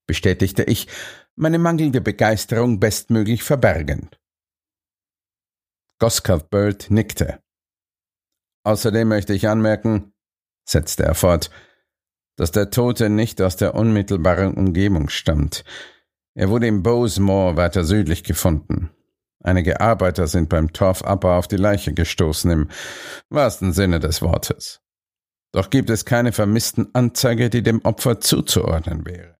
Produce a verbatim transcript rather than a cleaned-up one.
bestätigte ich, meine mangelnde Begeisterung bestmöglich verbergend. Goscard Bird nickte. Außerdem möchte ich anmerken, setzte er fort, dass der Tote nicht aus der unmittelbaren Umgebung stammt. Er wurde im Bowes-Moor weiter südlich gefunden. Einige Arbeiter sind beim Torfabbau auf die Leiche gestoßen, im wahrsten Sinne des Wortes. Doch gibt es keine vermissten Anzeige, die dem Opfer zuzuordnen wäre.